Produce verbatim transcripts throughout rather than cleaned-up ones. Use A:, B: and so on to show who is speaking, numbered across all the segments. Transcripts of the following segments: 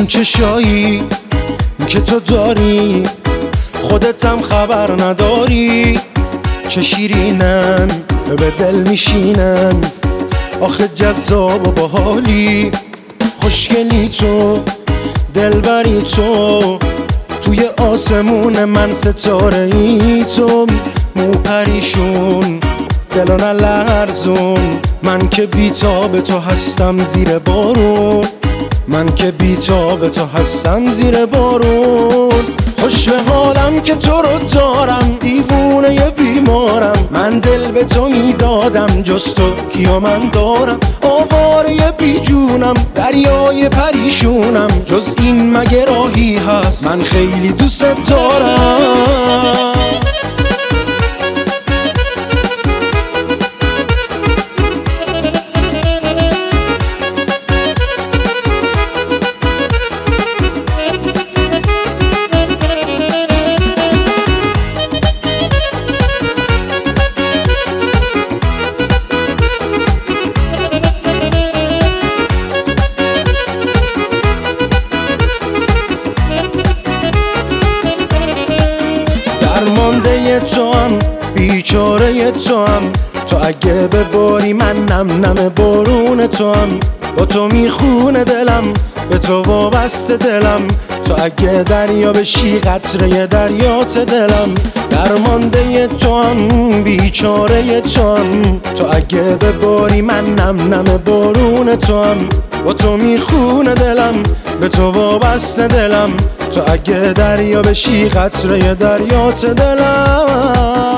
A: اون چشایی که تو داری خودتم خبر نداری، چه شیرینن به دل میشینن، آخه جذاب و باحالی، خوشگلی تو، دلبری تو، توی آسمون من ستاره ای تو، مو پریشون دلو نلرزون، من که بیتاب تو هستم زیر بارون، من که بیتاب تو هستم زیر بارون. خوش به حالم که تو رو دارم، دیوونه ی بیمارم، من دل به تو میدادم، جز تو کیو من دارم، آواره بی جونم، دریای پریشونم، جز این مگه راهی هست، من خیلی دوست دارم. درمانده تو هم، بیچاره تو هم، تو اگه بباری من نم نم بارون تو هم، با تو میخونه دلم، به تو وابسته دلم، تو اگه دریا بشی قطره دریات دلم. درمانده تو هم، بیچاره تو هم، تو اگه بباری من نم نم بارون تو هم، با تو میخونه دلم، به تو وابسته دلم، تو اگه دریا بشی قطره دریات دلم.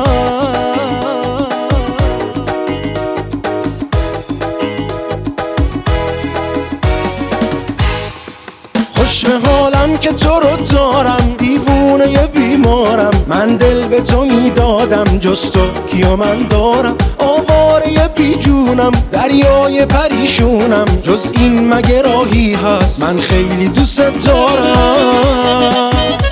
A: خوش به حالم که تو رو دارم، دیوونه ی بیمارم، من دل به تو میدادم، جز تو کیو من دارم، آواره ی بی جونم، دریای پریشونم، جز این مگه راهی هست، من خیلی دوست دارم.